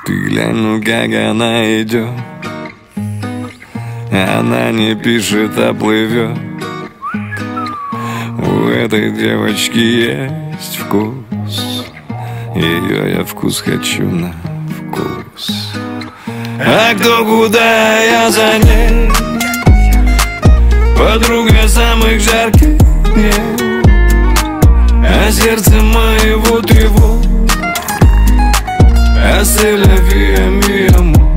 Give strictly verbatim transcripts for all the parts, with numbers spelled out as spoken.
Ты глянь, ну как она идет. Она не пишет, а плывет. У этой девочки есть вкус. Ее я вкус хочу на вкус. А кто куда, я за ней. Подруга самых жарких дней. А сердце моего тревог. А c'est la vie, ami, amour.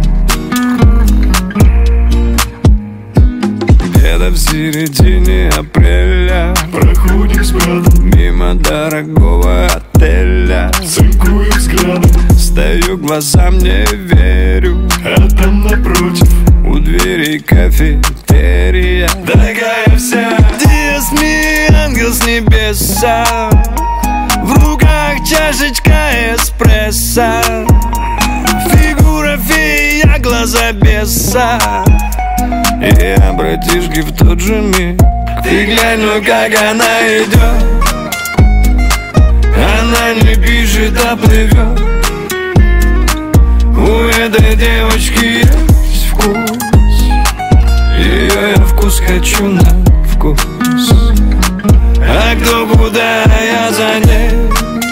Где-то в середине апреля проходим с братом мимо дорогого отеля. Цинкую взглядом, стою, глазам не верю. а там напротив у дверей кафетерия. дорогая вся. Диас ми, ангел с небеса. В руках чашечка эспрессо. Фигура фея, глаза беса. И братишки в тот же миг. Ты глянь, ну как она идет. Она не пишет, а плывет. У этой девочки есть вкус. Ее я вкус хочу на вкус. А кто куда, я за ней.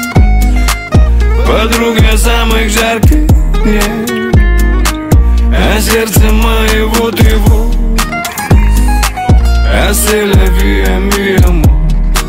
Подруга самых жарких дней. А сердце моего тревог. А c'est la vie, ami, amour.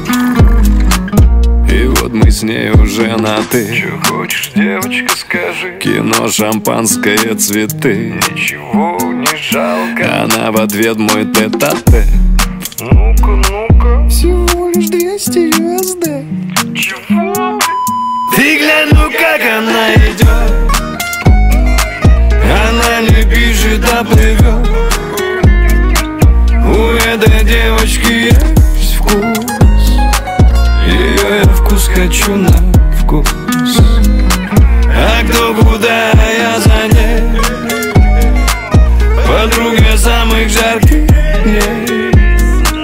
И вот мы с ней уже на ты. Чё хочешь, девочка, скажи. Кино, шампанское, цветы. Ничего не жалко. Она в ответ мой тет-а-тет. Ну-ка, ну-ка. Всего лишь двести ю эс ди. Чего? Ты глянь, ну как она идет. Она не пишет, а плывет. У этой девочки есть вкус. Ее я вкус хочу на вкус. А кто куда, я за ней. Подруга самых жарких дней.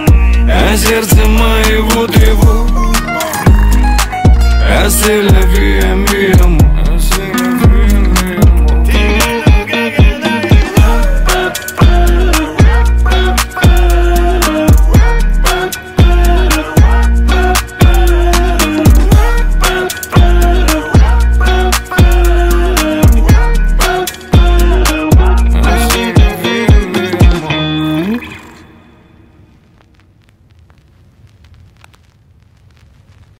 А сердце моего тревог. А c'est la vie.